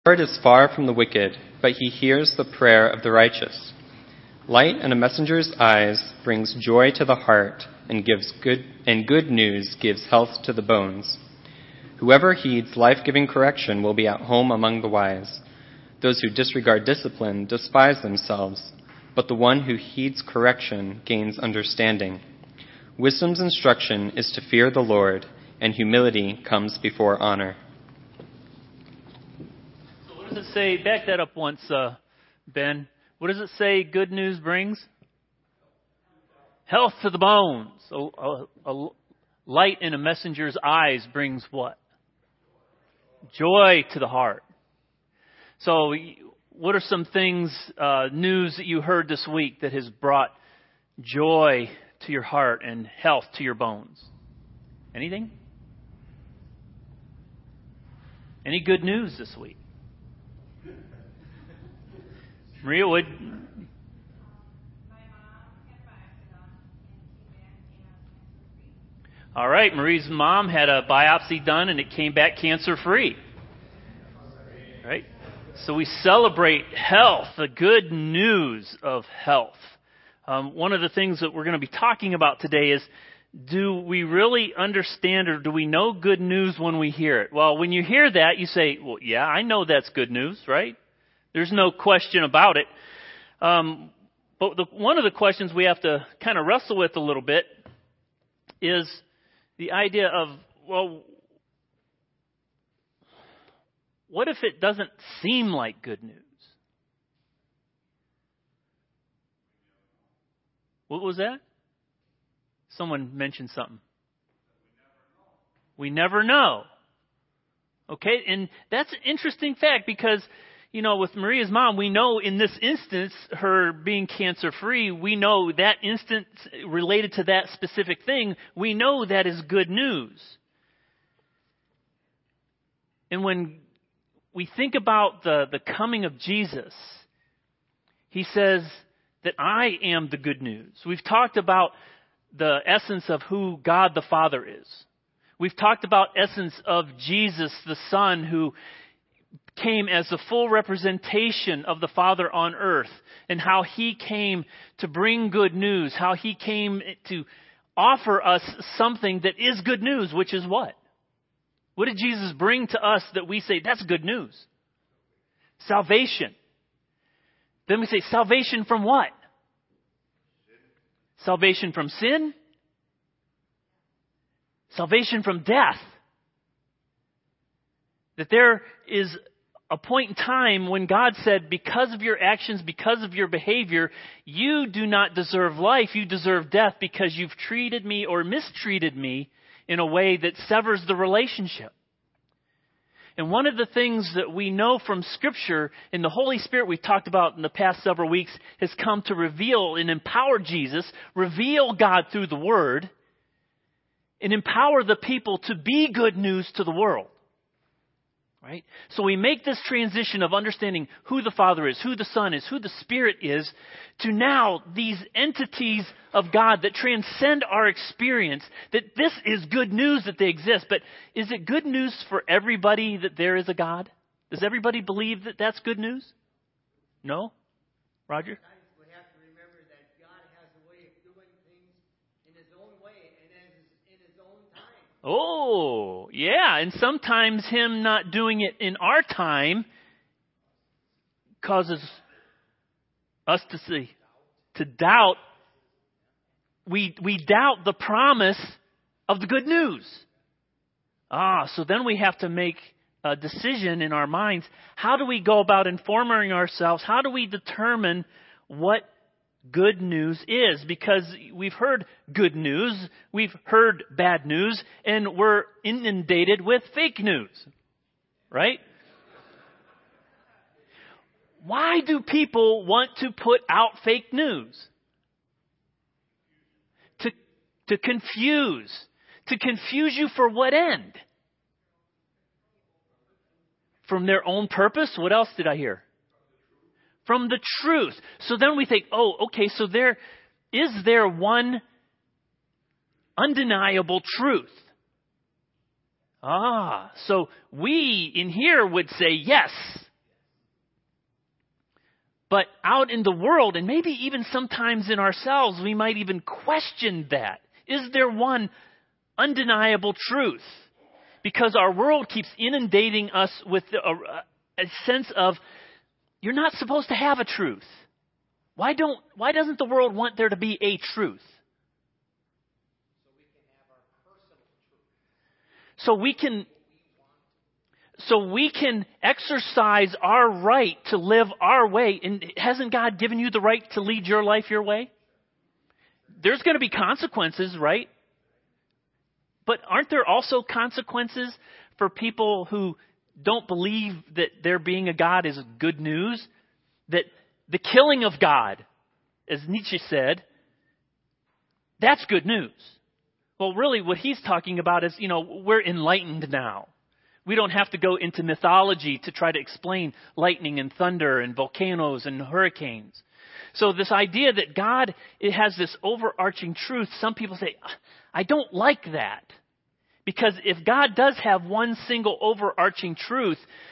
The Lord is far from the wicked, but he hears the prayer of the righteous. Light in a messenger's eyes brings joy to the heart, and good news gives health to the bones. Whoever heeds life-giving correction will be at home among the wise. Those who disregard discipline despise themselves, but the one who heeds correction gains understanding. Wisdom's instruction is to fear the Lord, and humility comes before honor. So what does it say? Back that up once, Ben. What does it say good news brings? Health to the bones. A light in a messenger's eyes brings what? Joy to the heart. So what are some things, news that you heard this week that has brought joy to your heart and health to your bones? Anything? Any good news this week? Maria, would... All right, Marie's mom had a biopsy done and it came back cancer-free. Right? So we celebrate health, the good news of health. One of the things that we're going to be talking about today is, do we really understand or do we know good news when we hear it? Well, when you hear that, you say, well, yeah, I know that's good news, right? There's no question about it. But one of the questions we have to kind of wrestle with a little bit is the idea of, well, what if it doesn't seem like good news? What was that? Someone mentioned something. We never know. Okay, and that's an interesting fact because, you know, with Maria's mom, we know in this instance, her being cancer-free, we know that instance related to that specific thing, we know that is good news. And when we think about the coming of Jesus, he says that I am the good news. We've talked about the essence of who God the Father is. We've talked about essence of Jesus the Son, who came as the full representation of the Father on earth, and how he came to bring good news, how he came to offer us something that is good news, which is what? What did Jesus bring to us that we say, that's good news? Salvation. Then we say, salvation from what? Salvation from sin? Salvation from death. That there is a point in time when God said, because of your actions, because of your behavior, you do not deserve life, you deserve death because you've treated me or mistreated me in a way that severs the relationship. And one of the things that we know from Scripture, and the Holy Spirit we've talked about in the past several weeks, has come to reveal and empower Jesus, reveal God through the Word, and empower the people to be good news to the world. Right? So we make this transition of understanding who the Father is, who the Son is, who the Spirit is, to now these entities of God that transcend our experience, that this is good news that they exist. But is it good news for everybody that there is a God? Does everybody believe that that's good news? No? Roger? We have to remember that God has a way of doing things in His own way and in His own time. Oh, yeah. And sometimes Him not doing it in our time causes us to doubt. We doubt the promise of the good news. So then we have to make a decision in our minds. How do we go about informing ourselves? How do we determine what good news is? Because we've heard good news, we've heard bad news, and we're inundated with fake news. Right? Why do people want to put out fake news? To confuse. To confuse you for what end? From their own purpose? What else did I hear? From the truth. So then we think, okay, so is there one undeniable truth? So we in here would say, yes, But out in the world, and maybe even sometimes in ourselves, we might even question that. Is there one undeniable truth? Because our world keeps inundating us with a sense of, you're not supposed to have a truth. Why doesn't the world want there to be a truth? So we can exercise our right to live our way. And hasn't God given you the right to lead your life your way? There's going to be consequences, right? But aren't there also consequences for people who don't believe that there being a God is good news? That the killing of God, as Nietzsche said, that's good news. Well, really what he's talking about is, we're enlightened now. We don't have to go into mythology to try to explain lightning and thunder and volcanoes and hurricanes. So this idea that God, it has this overarching truth, some people say, I don't like that. Because if God does have one single overarching truth,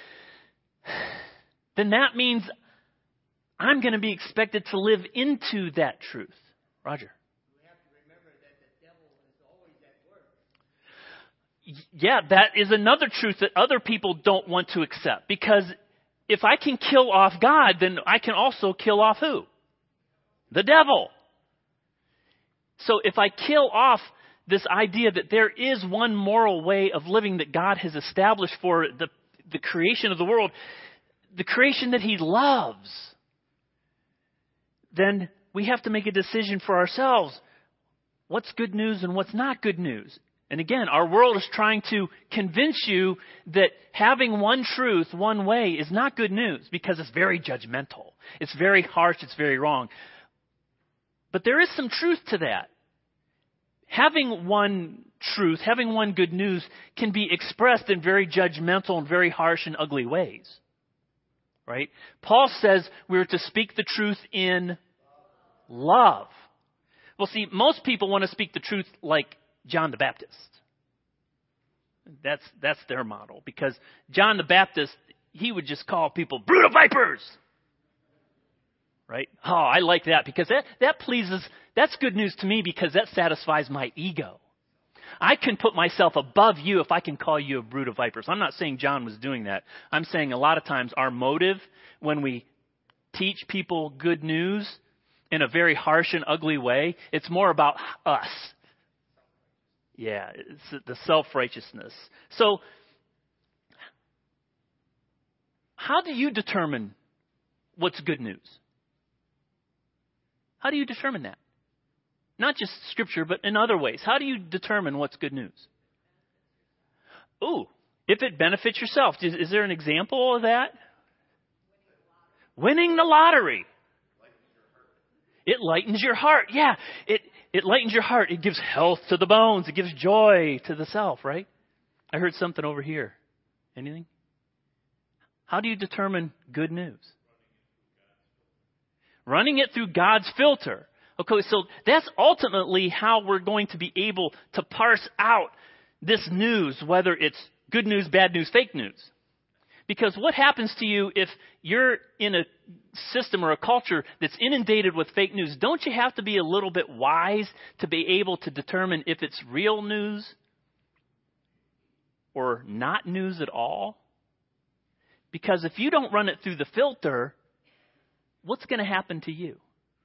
then that means I'm going to be expected to live into that truth. Roger. We have to remember that the devil is always at work. Yeah, that is another truth that other people don't want to accept. Because if I can kill off God, then I can also kill off who? The devil. So if I kill off this idea that there is one moral way of living that God has established for the creation of the world, the creation that He loves, then we have to make a decision for ourselves. What's good news and what's not good news? And again, our world is trying to convince you that having one truth, one way, is not good news because it's very judgmental. It's very harsh. It's very wrong. But there is some truth to that. Having one truth, having one good news can be expressed in very judgmental and very harsh and ugly ways. Right? Paul says we're to speak the truth in love. Well, see, most people want to speak the truth like John the Baptist. That's their model. Because John the Baptist, he would just call people brood of vipers. Right? Oh, I like that because that pleases, that's good news to me because that satisfies my ego. I can put myself above you if I can call you a brood of vipers. I'm not saying John was doing that. I'm saying a lot of times our motive when we teach people good news in a very harsh and ugly way, it's more about us. Yeah, it's the self-righteousness. So, how do you determine what's good news? How do you determine that? Not just Scripture, but in other ways. How do you determine what's good news? Ooh, if it benefits yourself. Is there an example of that? Winning the lottery. It lightens your heart. Yeah, it lightens your heart. It gives health to the bones. It gives joy to the self, right? I heard something over here. Anything? How do you determine good news? Running it through God's filter. Okay, so that's ultimately how we're going to be able to parse out this news, whether it's good news, bad news, fake news. Because what happens to you if you're in a system or a culture that's inundated with fake news? Don't you have to be a little bit wise to be able to determine if it's real news or not news at all? Because if you don't run it through the filter, what's going to happen to you?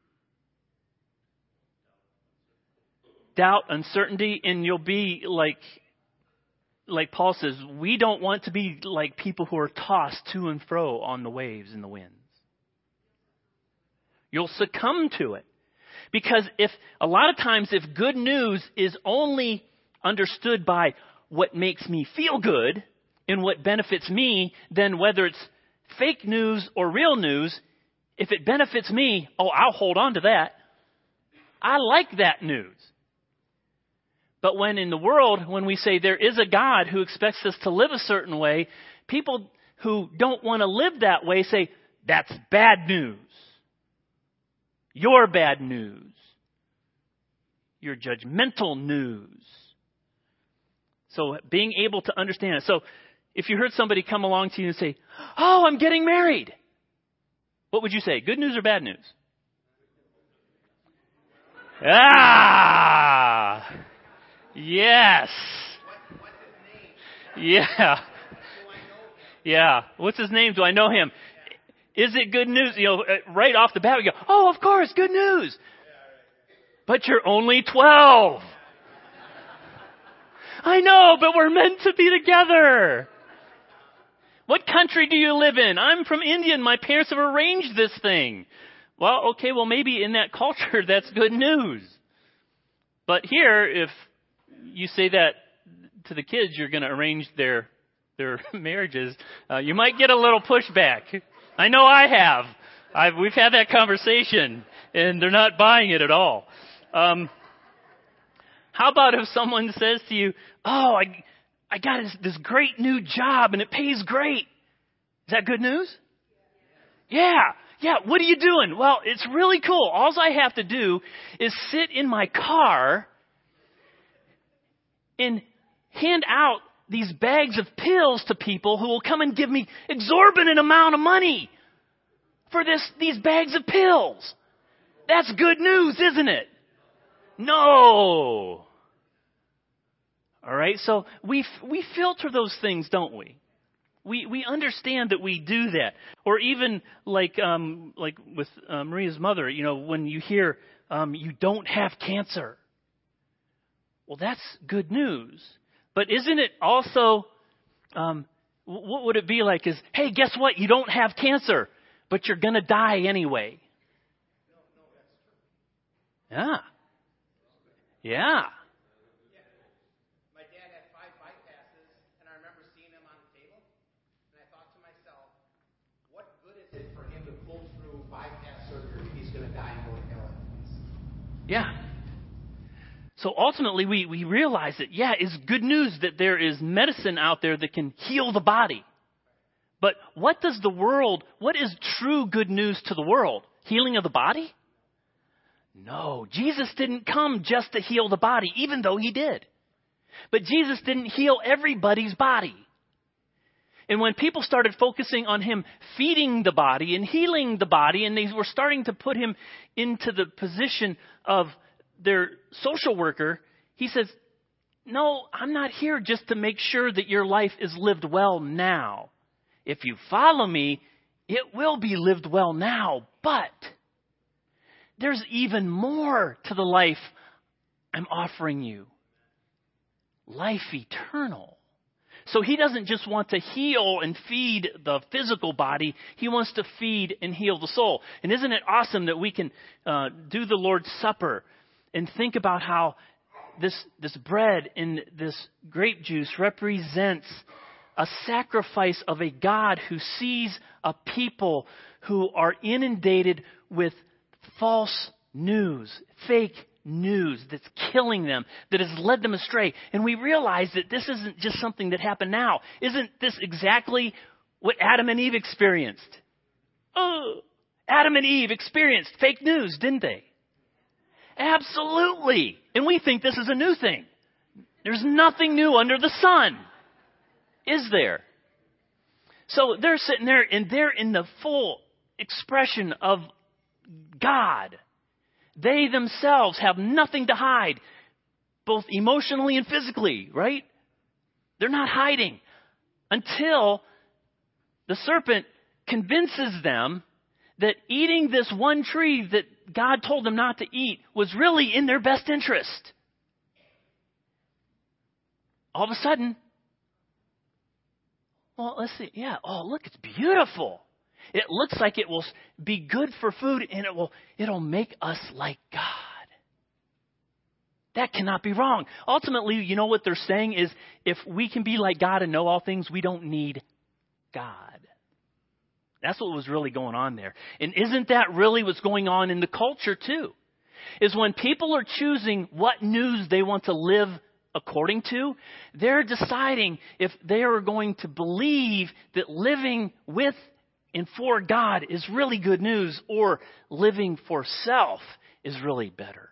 Doubt, uncertainty, and you'll be like Paul says, we don't want to be like people who are tossed to and fro on the waves and the winds. You'll succumb to it. Because a lot of times if good news is only understood by what makes me feel good and what benefits me, then whether it's fake news or real news, if it benefits me, I'll hold on to that. I like that news. But when in the world, when we say there is a God who expects us to live a certain way, people who don't want to live that way say, that's bad news. You're bad news. You're judgmental news. So being able to understand it. So if you heard somebody come along to you and say, oh, I'm getting married. What would you say? Good news or bad news? Ah! Yes. Yeah. Yeah. What's his name? Do I know him? Is it good news? Right off the bat we go, oh, of course, good news. But you're only 12. I know, but we're meant to be together. What country do you live in? I'm from India and my parents have arranged this thing. Well, okay, maybe in that culture that's good news. But here, if you say that to the kids, you're going to arrange their marriages, you might get a little pushback. I know I have. We've had that conversation, and they're not buying it at all. How about if someone says to you, oh, I got this great new job, and it pays great. Is that good news? Yeah. What are you doing? Well, it's really cool. All I have to do is sit in my car and hand out these bags of pills to people who will come and give me exorbitant amount of money for these bags of pills. That's good news, isn't it? No. All right, so we filter those things, don't we? We understand that we do that. Or even like with Maria's mother, when you hear you don't have cancer. Well, that's good news. But isn't it also, what would it be like is, hey, guess what? You don't have cancer, but you're going to die anyway. Yeah. Yeah. My dad had 5 bypasses, and I remember seeing him on the table, and I thought to myself, what good is it for him to pull through bypass surgery if he's going to die and go to hell anyways? Yeah. So ultimately, we realize that, it's good news that there is medicine out there that can heal the body. But what is true good news to the world? Healing of the body? No, Jesus didn't come just to heal the body, even though he did. But Jesus didn't heal everybody's body. And when people started focusing on him feeding the body and healing the body, and they were starting to put him into the position of their social worker, he says, no, I'm not here just to make sure that your life is lived well now. If you follow me, it will be lived well now, but there's even more to the life I'm offering you. Life eternal. So he doesn't just want to heal and feed the physical body. He wants to feed and heal the soul. And isn't it awesome that we can do the Lord's Supper and think about how this bread and this grape juice represents a sacrifice of a God who sees a people who are inundated with false news, fake news that's killing them, that has led them astray. And we realize that this isn't just something that happened now. Isn't this exactly what Adam and Eve experienced? Oh, Adam and Eve experienced fake news, didn't they? Absolutely. And we think this is a new thing. There's nothing new under the sun, is there? So they're sitting there and they're in the full expression of God. They themselves have nothing to hide, both emotionally and physically, right? They're not hiding until the serpent convinces them that eating this one tree that God told them not to eat was really in their best interest. All of a sudden, let's see. Yeah, look, it's beautiful. It looks like it will be good for food, and it'll make us like God. That cannot be wrong. Ultimately, you know what they're saying is, if we can be like God and know all things, we don't need God. That's what was really going on there. And isn't that really what's going on in the culture too? Is when people are choosing what news they want to live according to, they're deciding if they are going to believe that living with and for God is really good news, or living for self is really better.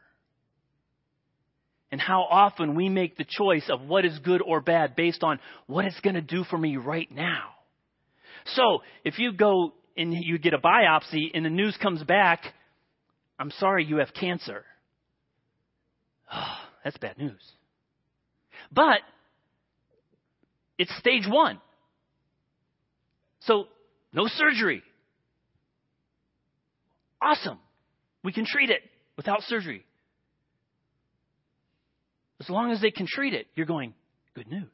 And how often we make the choice of what is good or bad based on what it's going to do for me right now. So if you go and you get a biopsy and the news comes back, I'm sorry, you have cancer. Oh, that's bad news. But it's stage 1. So no surgery. Awesome. We can treat it without surgery. As long as they can treat it, you're going, good news.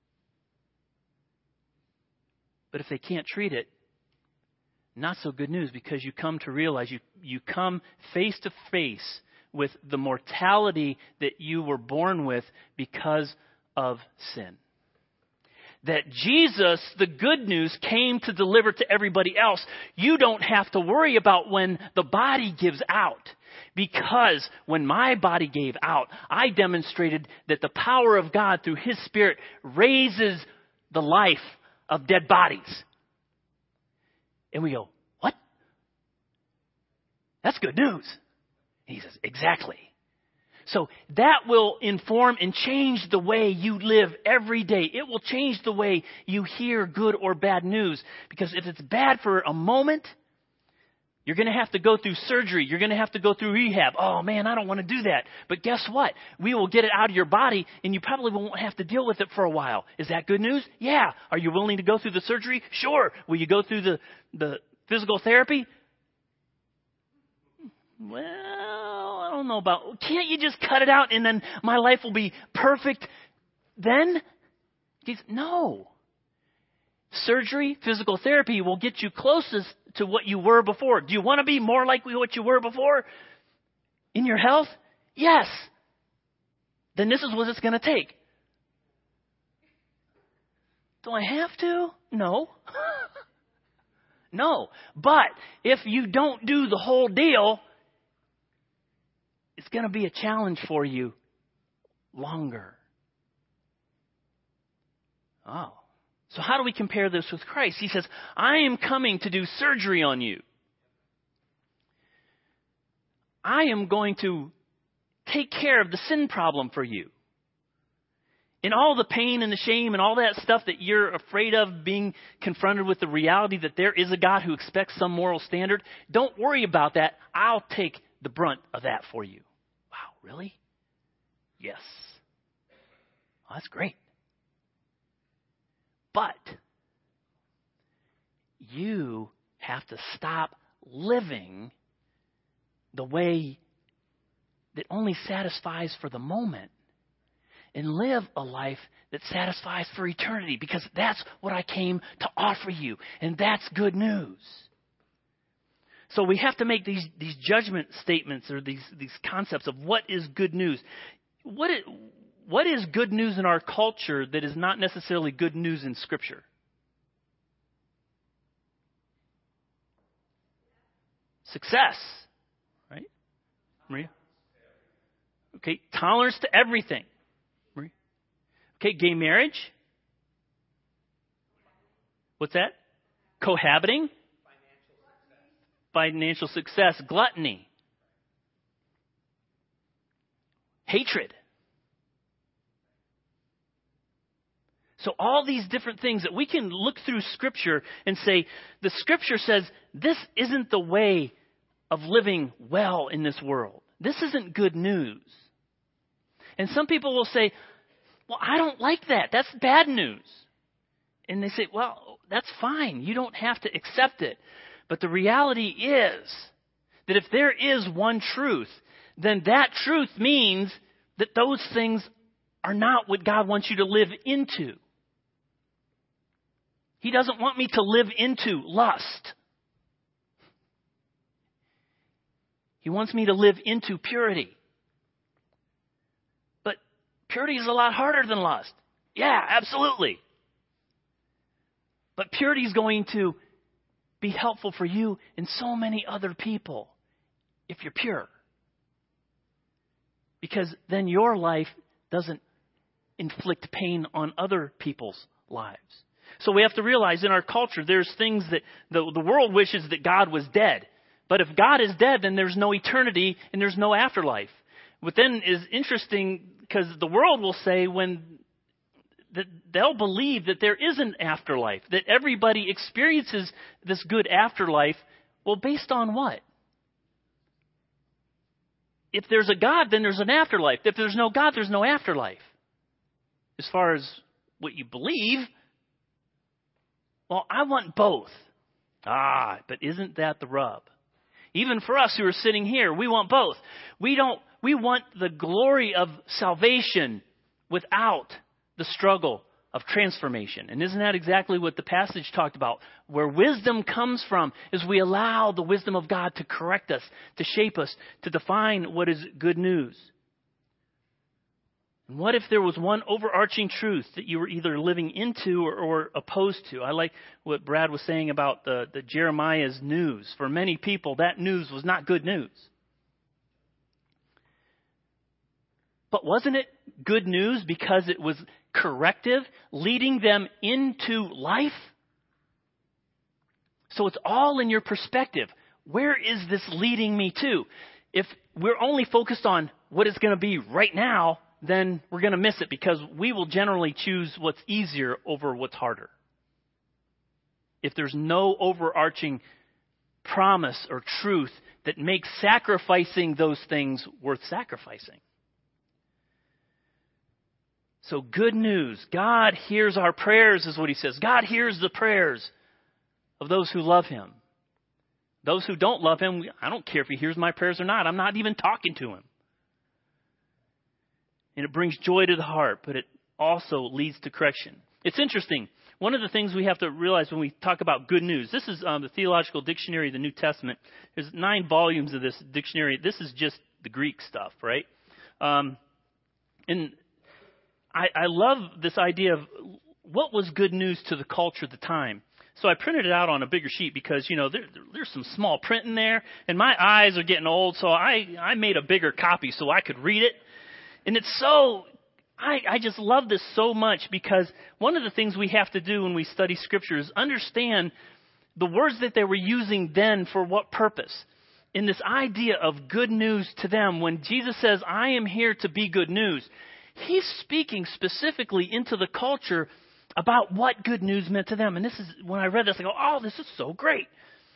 But if they can't treat it, not so good news, because you come to realize you come face to face with the mortality that you were born with because of sin. That Jesus, the good news, came to deliver to everybody else. You don't have to worry about when the body gives out. Because when my body gave out, I demonstrated that the power of God through His Spirit raises the life of dead bodies. And we go, what? That's good news. And he says, exactly. So that will inform and change the way you live every day. It will change the way you hear good or bad news. Because if it's bad for a moment, you're going to have to go through surgery. You're going to have to go through rehab. Oh, man, I don't want to do that. But guess what? We will get it out of your body, and you probably won't have to deal with it for a while. Is that good news? Yeah. Are you willing to go through the surgery? Sure. Will you go through the physical therapy? Well, I don't know about... Can't you just cut it out, and then my life will be perfect then? No. Surgery, physical therapy will get you closest to what you were before. Do you want to be more like what you were before in your health? Yes. Then this is what it's going to take. Do I have to? No. No. But if you don't do the whole deal, it's going to be a challenge for you longer. Oh. So how do we compare this with Christ? He says, I am coming to do surgery on you. I am going to take care of the sin problem for you. And all the pain and the shame and all that stuff that you're afraid of being confronted with the reality that there is a God who expects some moral standard, don't worry about that. I'll take the brunt of that for you. Wow, really? Yes. Oh, that's great. But you have to stop living the way that only satisfies for the moment and live a life that satisfies for eternity, because that's what I came to offer you, and that's good news. So we have to make these judgment statements, or these concepts of what is good news. What is good news in our culture that is not necessarily good news in Scripture? Success, right? Maria? Okay, tolerance to everything. Maria? Okay, gay marriage. What's that? Cohabiting. Financial success. Gluttony. Hatred. So all these different things that we can look through Scripture and say, the Scripture says this isn't the way of living well in this world. This isn't good news. And some people will say, well, I don't like that. That's bad news. And they say, well, that's fine. You don't have to accept it. But the reality is that if there is one truth, then that truth means that those things are not what God wants you to live into. He doesn't want me to live into lust. He wants me to live into purity. But purity is a lot harder than lust. Yeah, absolutely. But purity is going to be helpful for you and so many other people if you're pure. Because then your life doesn't inflict pain on other people's lives. So we have to realize in our culture, there's things that the world wishes that God was dead. But if God is dead, then there's no eternity and there's no afterlife. What then is interesting, because the world will say when that they'll believe that there is an afterlife, that everybody experiences this good afterlife. Well, based on what? If there's a God, then there's an afterlife. If there's no God, there's no afterlife. As far as what you believe, well, I want both. But isn't that the rub? Even for us who are sitting here, we want both. We want the glory of salvation without the struggle of transformation. And isn't that exactly what the passage talked about? Where wisdom comes from is we allow the wisdom of God to correct us, to shape us, to define what is good news. And what if there was one overarching truth that you were either living into or opposed to? I like what Brad was saying about the Jeremiah's news. For many people, that news was not good news. But wasn't it good news because it was corrective, leading them into life? So it's all in your perspective. Where is this leading me to? If we're only focused on what it's going to be right now, then we're going to miss it, because we will generally choose what's easier over what's harder. If there's no overarching promise or truth that makes sacrificing those things worth sacrificing. So good news. God hears our prayers, is what he says. God hears the prayers of those who love him. Those who don't love him, I don't care if he hears my prayers or not. I'm not even talking to him. And it brings joy to the heart, but it also leads to correction. It's interesting. One of the things we have to realize when we talk about good news, this is the Theological Dictionary of the New Testament. There's 9 volumes of this dictionary. This is just the Greek stuff, right? And I love this idea of what was good news to the culture at the time. So I printed it out on a bigger sheet because, there's some small print in there, and my eyes are getting old, so I made a bigger copy so I could read it. And it's so, I just love this so much, because one of the things we have to do when we study Scripture is understand the words that they were using then for what purpose. In this idea of good news to them, when Jesus says, I am here to be good news, he's speaking specifically into the culture about what good news meant to them. And this is, when I read this, I go, this is so great.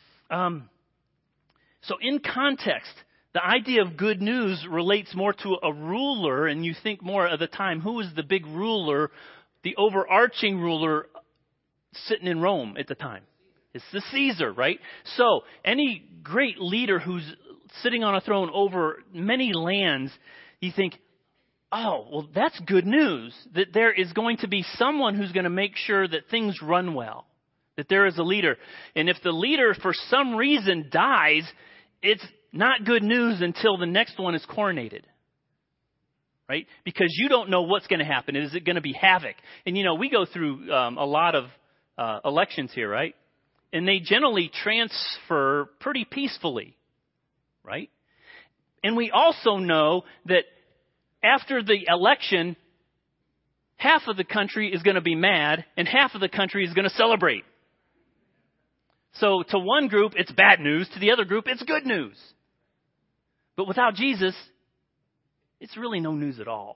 So in context, the idea of good news relates more to a ruler, and you think more of the time, who was the big ruler, the overarching ruler sitting in Rome at the time? It's the Caesar, right? So any great leader who's sitting on a throne over many lands, you think, well, that's good news, that there is going to be someone who's going to make sure that things run well, that there is a leader. And if the leader for some reason dies, it's not good news until the next one is coronated, right? Because you don't know what's going to happen. Is it going to be havoc? And, we go through a lot of elections here, right? And they generally transfer pretty peacefully, right? And we also know that after the election, half of the country is going to be mad and half of the country is going to celebrate. So to one group, it's bad news. To the other group, it's good news. But without Jesus, it's really no news at all.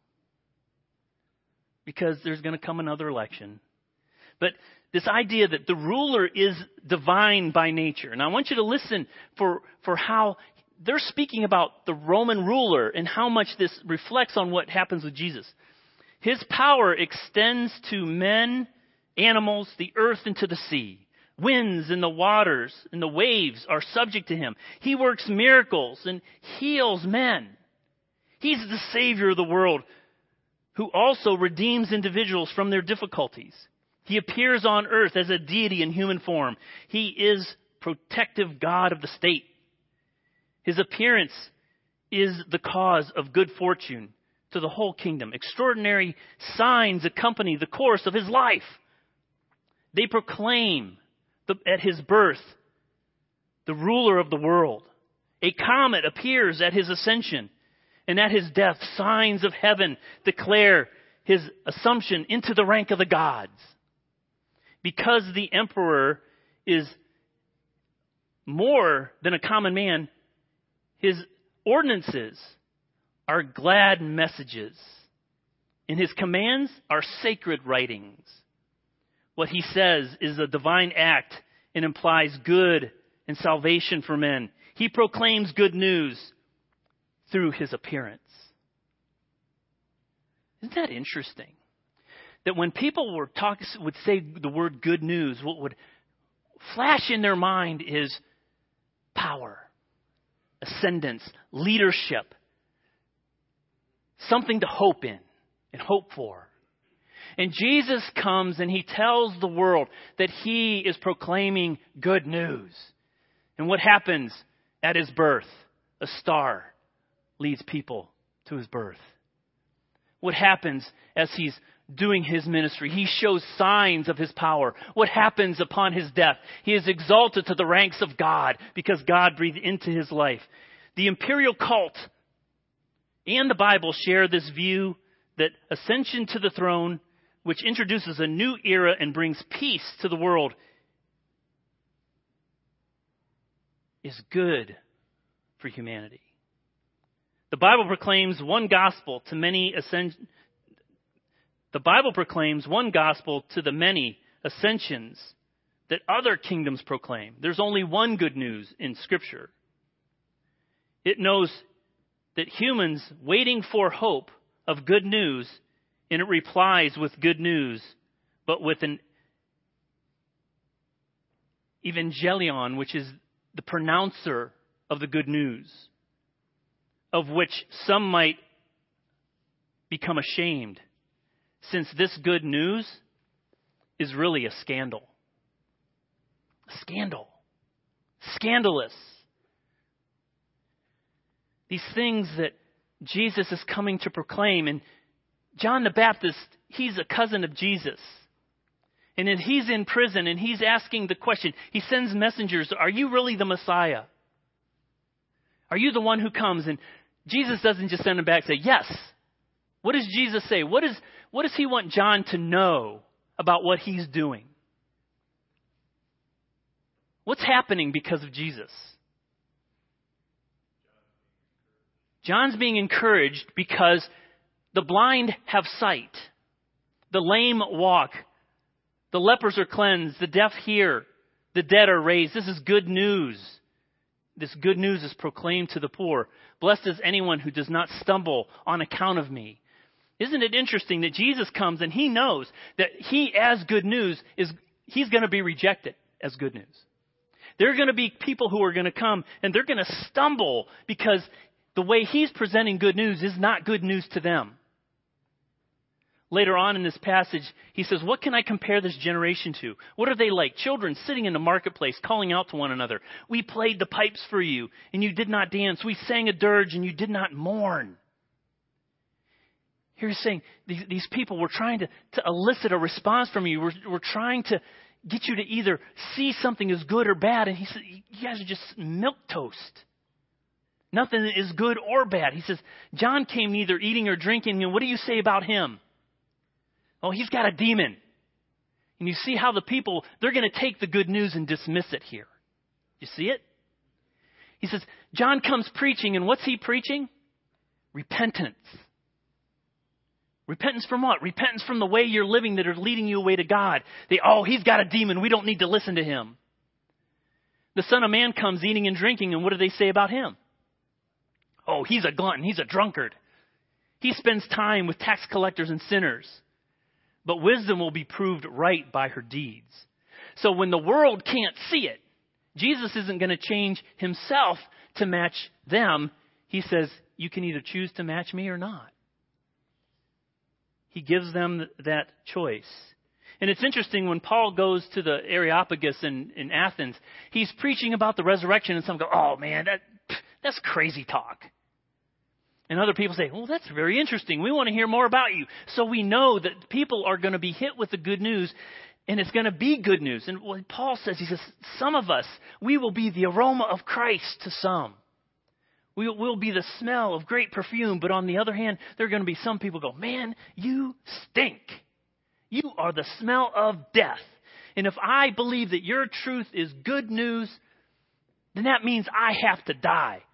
Because there's going to come another election. But this idea that the ruler is divine by nature. And I want you to listen for how they're speaking about the Roman ruler and how much this reflects on what happens with Jesus. His power extends to men, animals, the earth, and to the sea. Winds and the waters and the waves are subject to him. He works miracles and heals men. He's the Savior of the world, who also redeems individuals from their difficulties. He appears on earth as a deity in human form. He is protective God of the state. His appearance is the cause of good fortune to the whole kingdom. Extraordinary signs accompany the course of his life. They proclaim at his birth the ruler of the world. A comet appears at his ascension, and at his death signs of heaven declare his assumption into the rank of the gods. Because the emperor is more than a common man, his ordinances are glad messages And his commands are sacred writings. What he says is a divine act and implies good and salvation for men. He proclaims good news through his appearance. Isn't that interesting? That when people would say the word good news, what would flash in their mind is power, ascendance, leadership, something to hope in and hope for. And Jesus comes and he tells the world that he is proclaiming good news. And what happens at his birth? A star leads people to his birth. What happens as he's doing his ministry? He shows signs of his power. What happens upon his death? He is exalted to the ranks of God because God breathed into his life. The imperial cult and the Bible share this view that ascension to the throne, which introduces a new era and brings peace to the world, is good for humanity. The Bible proclaims one gospel to the many ascensions that other kingdoms proclaim. There's only one good news in Scripture. It knows that humans waiting for hope of good news, and it replies with good news, but with an evangelion, which is the pronouncer of the good news, of which some might become ashamed, since this good news is really a scandal. A scandal. Scandalous. These things that Jesus is coming to proclaim. And John the Baptist, he's a cousin of Jesus. And then he's in prison and he's asking the question. He sends messengers. Are you really the Messiah? Are you the one who comes? And Jesus doesn't just send him back and say, yes. What does Jesus say? What does he want John to know about what he's doing? What's happening because of Jesus? John's being encouraged because the blind have sight. The lame walk. The lepers are cleansed. The deaf hear. The dead are raised. This is good news. This good news is proclaimed to the poor. Blessed is anyone who does not stumble on account of me. Isn't it interesting that Jesus comes and he knows that he, as good news, he's going to be rejected as good news. There are going to be people who are going to come and they're going to stumble because the way he's presenting good news is not good news to them. Later on in this passage, he says, what can I compare this generation to? What are they like? Children sitting in the marketplace calling out to one another. We played the pipes for you and you did not dance. We sang a dirge and you did not mourn. Here he's saying these people were trying to elicit a response from you. We're trying to get you to either see something as good or bad. And he said, you guys are just milquetoast. Nothing is good or bad. He says, John came neither eating or drinking. And what do you say about him? Oh, he's got a demon. And you see how the people, they're going to take the good news and dismiss it here. You see it? He says, John comes preaching, and what's he preaching? Repentance. Repentance from what? Repentance from the way you're living that are leading you away to God. He's got a demon. We don't need to listen to him. The Son of Man comes eating and drinking, and what do they say about him? Oh, he's a glutton. He's a drunkard. He spends time with tax collectors and sinners. But wisdom will be proved right by her deeds. So when the world can't see it, Jesus isn't going to change himself to match them. He says, you can either choose to match me or not. He gives them that choice. And it's interesting when Paul goes to the Areopagus in Athens, he's preaching about the resurrection and some go, oh man, that's crazy talk. And other people say, well, that's very interesting. We want to hear more about you. So we know that people are going to be hit with the good news, and it's going to be good news. And what Paul says, he says, some of us, we will be the aroma of Christ to some. We will be the smell of great perfume. But on the other hand, there are going to be some people who go, man, you stink. You are the smell of death. And if I believe that your truth is good news, then that means I have to die.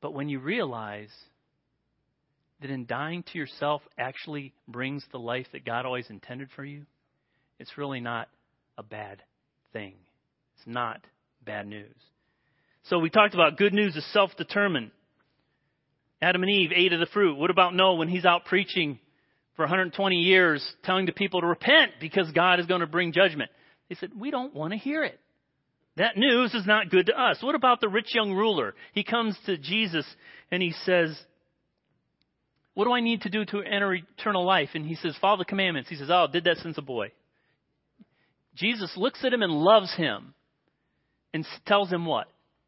But when you realize that in dying to yourself actually brings the life that God always intended for you, it's really not a bad thing. It's not bad news. So we talked about good news is self-determined. Adam and Eve ate of the fruit. What about Noah when he's out preaching for 120 years, telling the people to repent because God is going to bring judgment? They said, we don't want to hear it. That news is not good to us. What about the rich young ruler? He comes to Jesus and he says, what do I need to do to enter eternal life? And he says, follow the commandments. He says, I did that since a boy. Jesus looks at him and loves him and tells him what?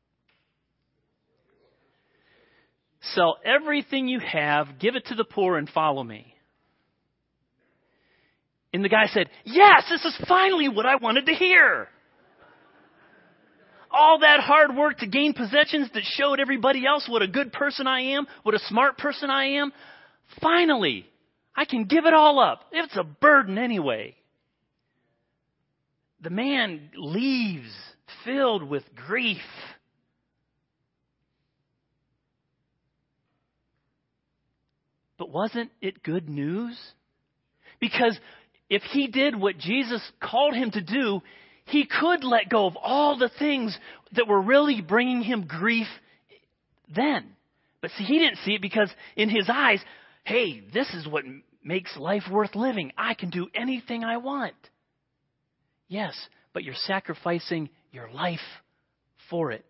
Sell everything you have, give it to the poor, and follow me. And the guy said, yes, this is finally what I wanted to hear. All that hard work to gain possessions that showed everybody else what a good person I am, what a smart person I am. Finally, I can give it all up. It's a burden anyway. The man leaves filled with grief. But wasn't it good news? Because if he did what Jesus called him to do, he could let go of all the things that were really bringing him grief then. But see, he didn't see it because in his eyes, hey, this is what makes life worth living. I can do anything I want. Yes, but you're sacrificing your life for it.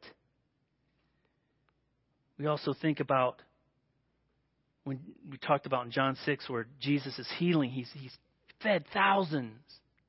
We also think about when we talked about in John 6 where Jesus is healing. He's fed thousands.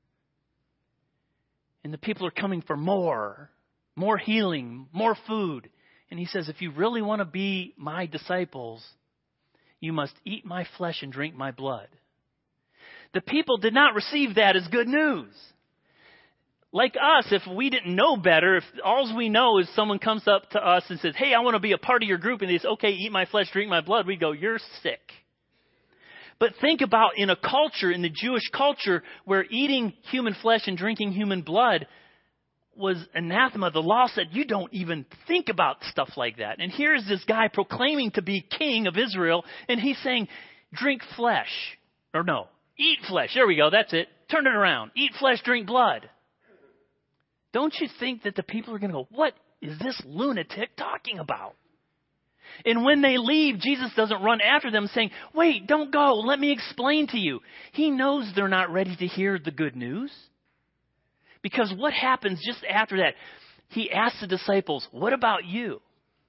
And the people are coming for more healing, more food. And he says, if you really want to be my disciples, you must eat my flesh and drink my blood. The people did not receive that as good news. Like us, if we didn't know better, if all we know is someone comes up to us and says, hey, I want to be a part of your group, and they say, okay, eat my flesh, drink my blood, we go, you're sick. But think about in a culture, in the Jewish culture, where eating human flesh and drinking human blood was anathema. The law said you don't even think about stuff like that. And here's this guy proclaiming to be king of Israel, and he's saying, drink flesh. Or no, eat flesh. There we go, that's it. Turn it around. Eat flesh, drink blood. Don't you think that the people are going to go, what is this lunatic talking about? And when they leave, Jesus doesn't run after them saying, wait, don't go. Let me explain to you. He knows they're not ready to hear the good news. Because what happens just after that? He asks the disciples, what about you?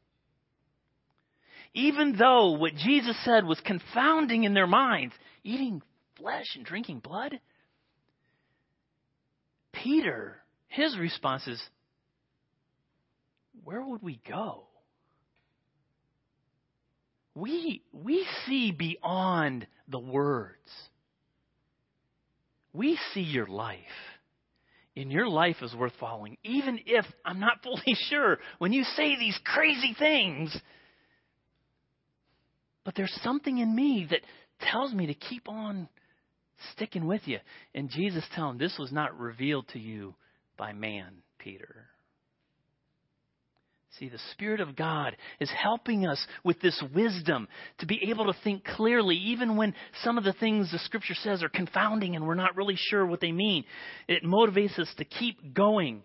Even though what Jesus said was confounding in their minds, eating flesh and drinking blood, Peter, his response is, where would we go? We see beyond the words. We see your life. And your life is worth following. Even if I'm not fully sure when you say these crazy things. But there's something in me that tells me to keep on sticking with you. And Jesus telling him, this was not revealed to you by man, Peter. See, the Spirit of God is helping us with this wisdom to be able to think clearly, even when some of the things the Scripture says are confounding and we're not really sure what they mean. It motivates us to keep going.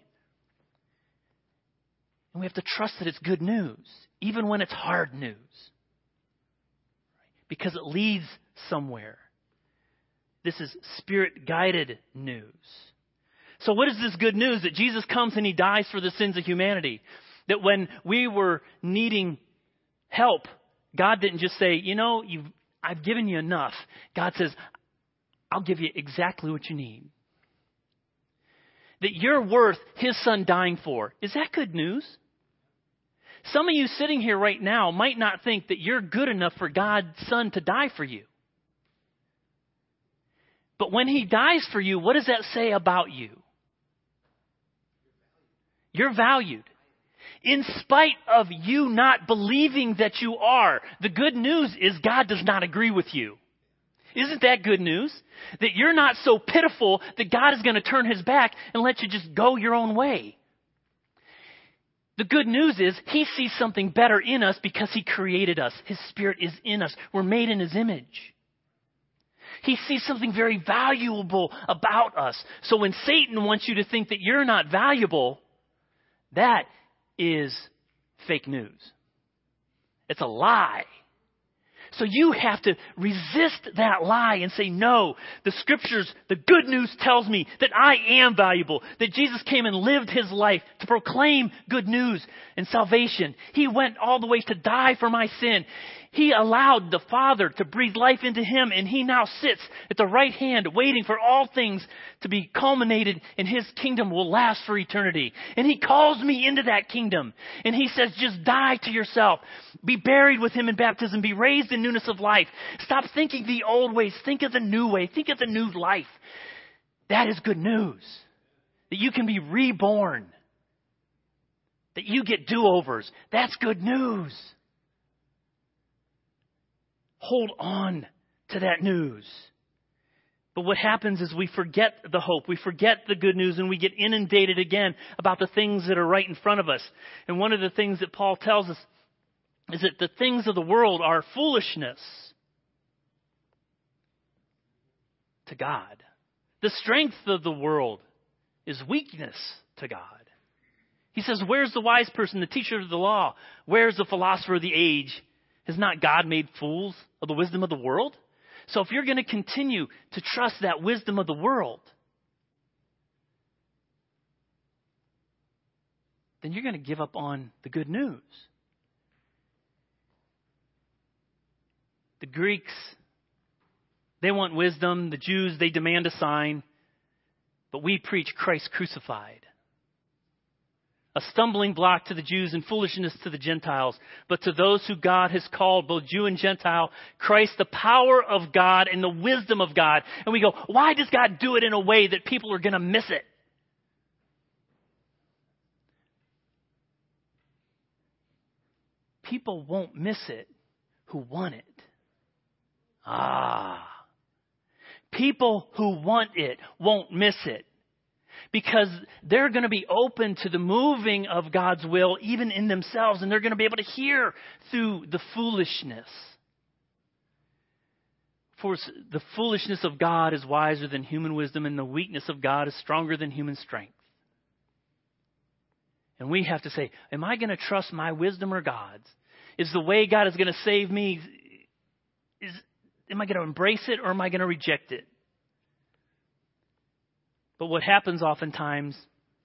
And we have to trust that it's good news, even when it's hard news. Because it leads somewhere. This is Spirit-guided news. So what is this good news? That Jesus comes and He dies for the sins of humanity. That when we were needing help, God didn't just say, I've given you enough. God says, I'll give you exactly what you need. That you're worth His Son dying for. Is that good news? Some of you sitting here right now might not think that you're good enough for God's Son to die for you. But when He dies for you, what does that say about you? You're valued. In spite of you not believing that you are, the good news is God does not agree with you. Isn't that good news? That you're not so pitiful that God is going to turn His back and let you just go your own way. The good news is he sees something better in us because he created us. His Spirit is in us. We're made in his image. He sees something very valuable about us. So when Satan wants you to think that you're not valuable, that is fake news. It's a lie. So you have to resist that lie and say, no, the Scriptures, the good news tells me that I am valuable, that Jesus came and lived his life to proclaim good news and salvation. He went all the way to die for my sin. He allowed the Father to breathe life into him, and he now sits at the right hand waiting for all things to be culminated, and his kingdom will last for eternity. And he calls me into that kingdom. And he says, just die to yourself. Be buried with him in baptism. Be raised in newness of life. Stop thinking the old ways. Think of the new way. Think of the new life. That is good news. That you can be reborn. That you get do-overs. That's good news. Hold on to that news. But what happens is we forget the hope. We forget the good news, and we get inundated again about the things that are right in front of us. And one of the things that Paul tells us is that the things of the world are foolishness to God. The strength of the world is weakness to God. He says, where's the wise person, the teacher of the law? Where's the philosopher of the age? Has not God made fools of the wisdom of the world? So if you're going to continue to trust that wisdom of the world, then you're going to give up on the good news. The Greeks, they want wisdom. The Jews, they demand a sign. But we preach Christ crucified. A stumbling block to the Jews and foolishness to the Gentiles. But to those who God has called, both Jew and Gentile, Christ, the power of God and the wisdom of God. And we go, why does God do it in a way that people are going to miss it? People won't miss it who want it. People who want it won't miss it. Because they're going to be open to the moving of God's will even in themselves. And they're going to be able to hear through the foolishness. For the foolishness of God is wiser than human wisdom, and the weakness of God is stronger than human strength. And we have to say, am I going to trust my wisdom or God's? Is the way God is going to save me, am I going to embrace it or am I going to reject it? But what happens oftentimes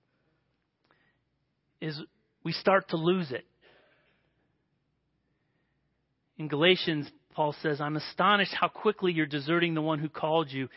is we start to lose it. In Galatians, Paul says, I'm astonished how quickly you're deserting the one who called you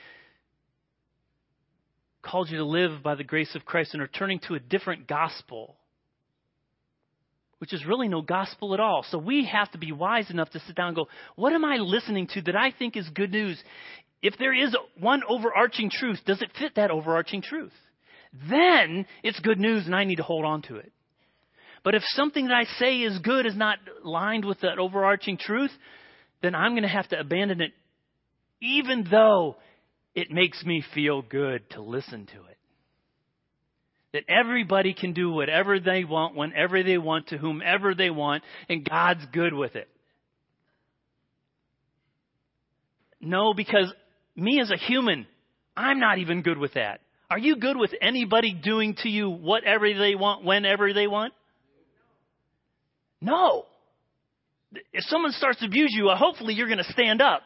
to live by the grace of Christ, and are turning to a different gospel, which is really no gospel at all. So we have to be wise enough to sit down and go, what am I listening to that I think is good news? If there is one overarching truth, does it fit that overarching truth? Then it's good news and I need to hold on to it. But if something that I say is good is not aligned with that overarching truth, then I'm going to have to abandon it, even though it makes me feel good to listen to it. That everybody can do whatever they want, whenever they want, to whomever they want, and God's good with it. No, because me as a human, I'm not even good with that. Are you good with anybody doing to you whatever they want, whenever they want? No. If someone starts to abuse you, hopefully you're going to stand up.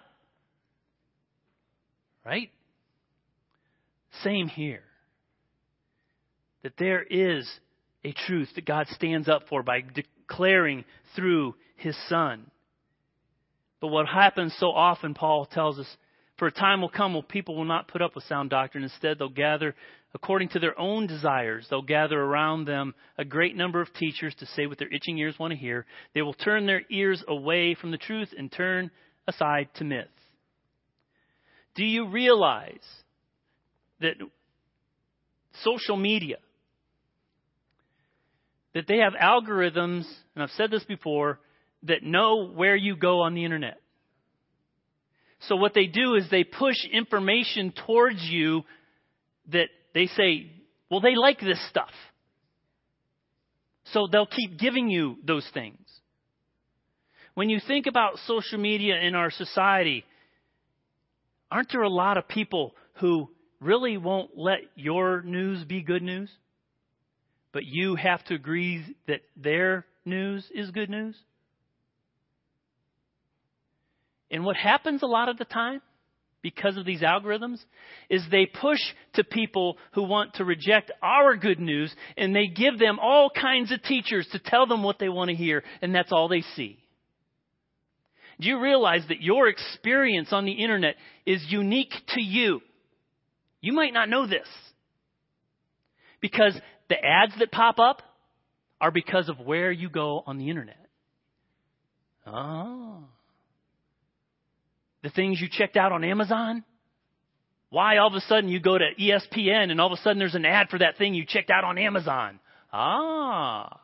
Right? Same here. That there is a truth that God stands up for by declaring through his Son. But what happens so often, Paul tells us, for a time will come when people will not put up with sound doctrine. Instead, they'll gather according to their own desires. They'll gather around them a great number of teachers to say what their itching ears want to hear. They will turn their ears away from the truth and turn aside to myth. Do you realize that social media, that they have algorithms, and I've said this before, that know where you go on the internet? So what they do is they push information towards you that they say, well, they like this stuff. So they'll keep giving you those things. When you think about social media in our society, aren't there a lot of people who really won't let your news be good news? But you have to agree that their news is good news? And what happens a lot of the time, because of these algorithms, is they push to people who want to reject our good news, and they give them all kinds of teachers to tell them what they want to hear, and that's all they see. Do you realize that your experience on the internet is unique to you? You might not know this, because the ads that pop up are because of where you go on the internet. Oh. The things you checked out on Amazon? Why all of a sudden you go to ESPN and all of a sudden there's an ad for that thing you checked out on Amazon? Ah.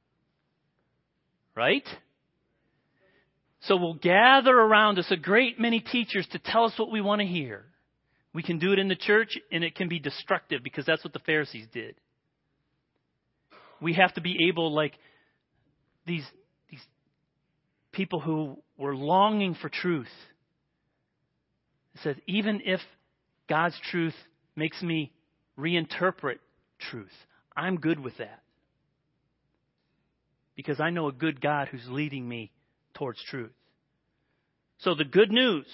Right? So we'll gather around us a great many teachers to tell us what we want to hear. We can do it in the church, and it can be destructive because that's what the Pharisees did. We have to be able, like these people who were longing for truth. It says, even if God's truth makes me reinterpret truth, I'm good with that. Because I know a good God who's leading me towards truth. So the good news,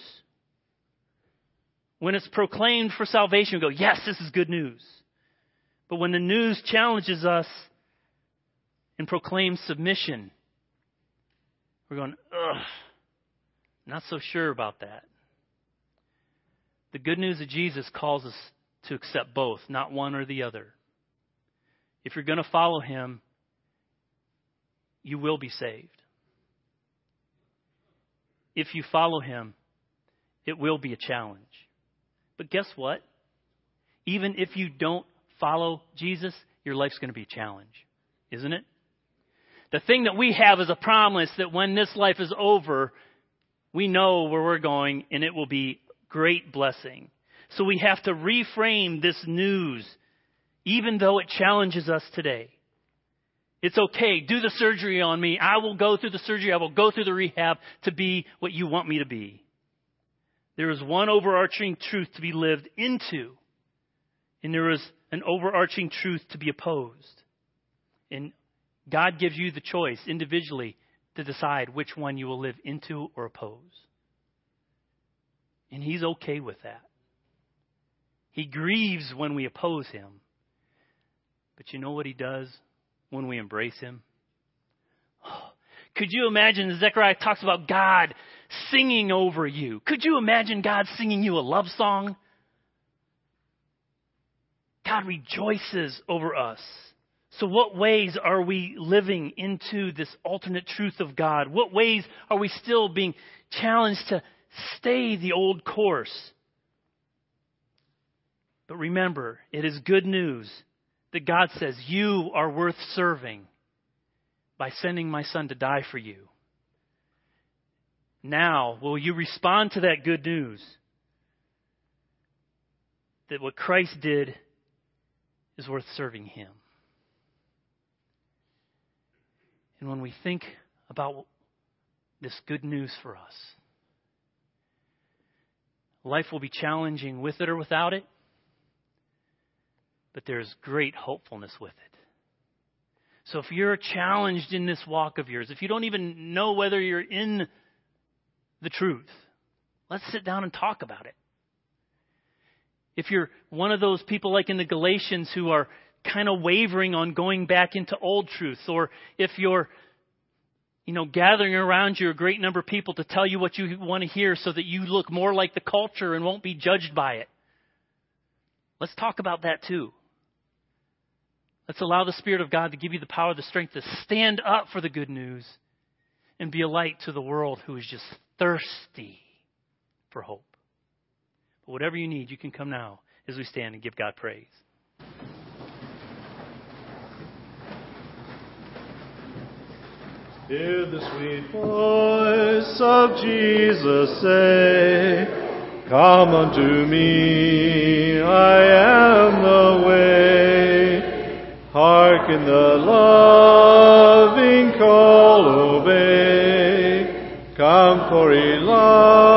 when it's proclaimed for salvation, we go, yes, this is good news. But when the news challenges us and proclaims submission, we're going, ugh, not so sure about that. The good news of Jesus calls us to accept both, not one or the other. If you're going to follow him, you will be saved. If you follow him, it will be a challenge. But guess what? Even if you don't follow Jesus, your life's going to be a challenge, isn't it? The thing that we have is a promise that when this life is over, we know where we're going and it will be great blessing. So we have to reframe this news, even though it challenges us today. It's okay. Do the surgery on me. I will go through the surgery. I will go through the rehab to be what you want me to be. There is one overarching truth to be lived into, and there is an overarching truth to be opposed. And God gives you the choice individually to decide which one you will live into or oppose. And he's okay with that. He grieves when we oppose him. But you know what he does when we embrace him? Oh, could you imagine, Zechariah talks about God singing over you. Could you imagine God singing you a love song? God rejoices over us. So what ways are we living into this alternate truth of God? What ways are we still being challenged to stay the old course? But remember, it is good news that God says you are worth serving by sending my son to die for you. Now, will you respond to that good news? That what Christ did is worth serving him. And when we think about this good news for us, life will be challenging with it or without it, but there's great hopefulness with it. So if you're challenged in this walk of yours, if you don't even know whether you're in the truth, let's sit down and talk about it. If you're one of those people like in the Galatians who are kind of wavering on going back into old truths, or if you're, gathering around you a great number of people to tell you what you want to hear so that you look more like the culture and won't be judged by it. Let's talk about that too. Let's allow the Spirit of God to give you the power, the strength to stand up for the good news and be a light to the world who is just thirsty for hope. But whatever you need, you can come now as we stand and give God praise. Hear the sweet voice of Jesus say, come unto me, I am the way. Hearken the love for he loves